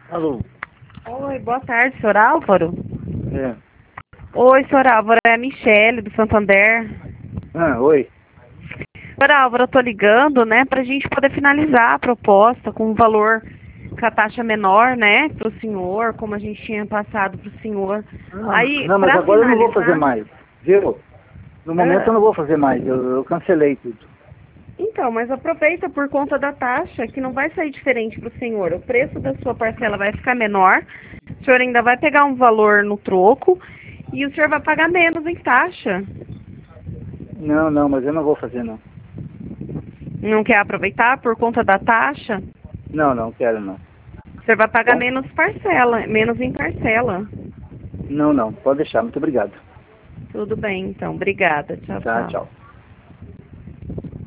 Alô? Oi, boa tarde, senhor Álvaro. É. Oi, senhor Álvaro, é a Michele, do Santander. Oi. Senhor Álvaro, eu tô ligando, né, pra gente poder finalizar a proposta com um valor com a taxa menor, né, pro senhor, como a gente tinha passado pro senhor. Aí, Não, mas pra agora eu não vou finalizar... fazer mais, viu? No momento eu não vou fazer mais, eu cancelei tudo. Então, mas aproveita por conta da taxa, que não vai sair diferente pro senhor. O preço da sua parcela vai ficar menor, o senhor ainda vai pegar um valor no troco e o senhor vai pagar menos em taxa. Não, mas eu não vou fazer não. Não quer aproveitar por conta da taxa? Não quero não. Você vai pagar Bom? menos parcela, menos em parcela. Não, pode deixar, muito obrigado. Tudo bem, então. Obrigada. Tchau, Tá, tchau. tchau.